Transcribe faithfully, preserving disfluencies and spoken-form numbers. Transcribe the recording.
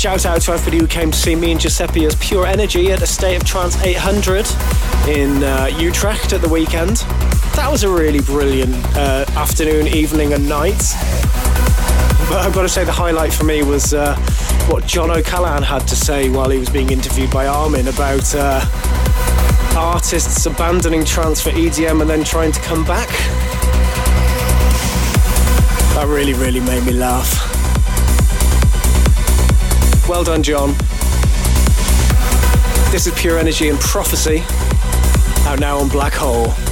shout out to everybody who came to see me and Giuseppe as Pure Energy at the State of Trance eight hundred in uh, Utrecht at the weekend. That was a really brilliant uh, afternoon, evening and night. But I've got to say the highlight for me was uh, what John O'Callaghan had to say while he was being interviewed by Armin about uh, artists abandoning trance for E D M and then trying to come back. That really, really made me laugh. Well done, John. This is Pure Energy and Prophecy, out now on Black Hole.